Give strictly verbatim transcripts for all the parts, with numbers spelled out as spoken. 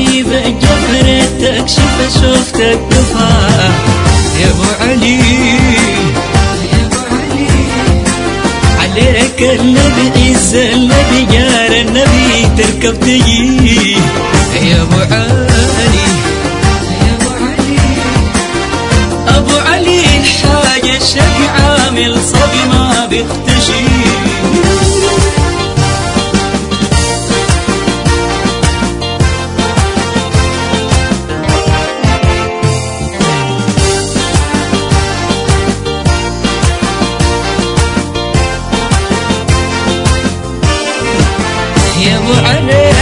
حبيبة جفرة تكشف شوفتك دفاع يا ابو علي يا ابو علي عليك النبي عز النبي جار النبي تركب تجي يا ابو علي يا ابو علي ابو علي الحاجة الشقي عامل صبي ما بيختشي يا ابو علي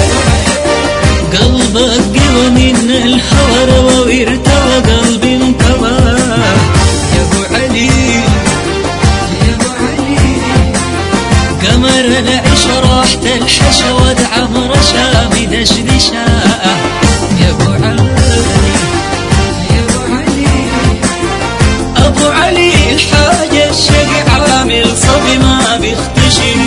قلبك قوى من الهوى وارتوى قلبي انكوى يا ابو علي يا ابو علي قمر العشا راحت الحشا ودعم رشا بدشدشا يا ابو علي يا ابو علي ابو علي الحاجة الشقي عامل صبي ما بيختشي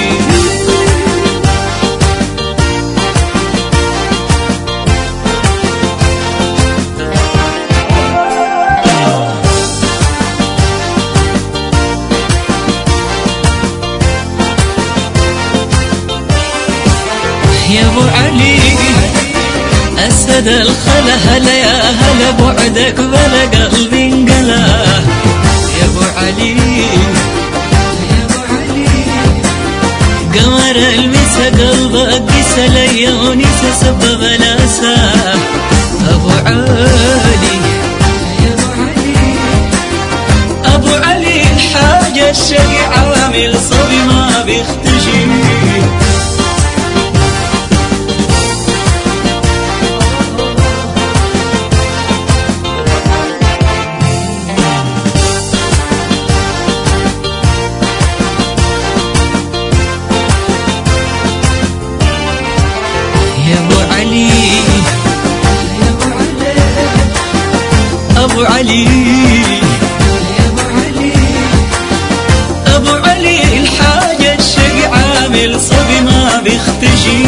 يا ابو علي اسد الخلا هلا يا هلا بعدك بلا قلبي انقلا يا ابو علي يا ابو علي قمر المسا قلبك قسى ليوني سبب الاسى ابو علي يا ابو علي ابو علي الحاجة الشقي عامل صبي ما بيختشي يا ابو علي يا ابو علي ابو علي يا ابو علي ابو علي الحاجة الشقي عامل صبي ما بيختشي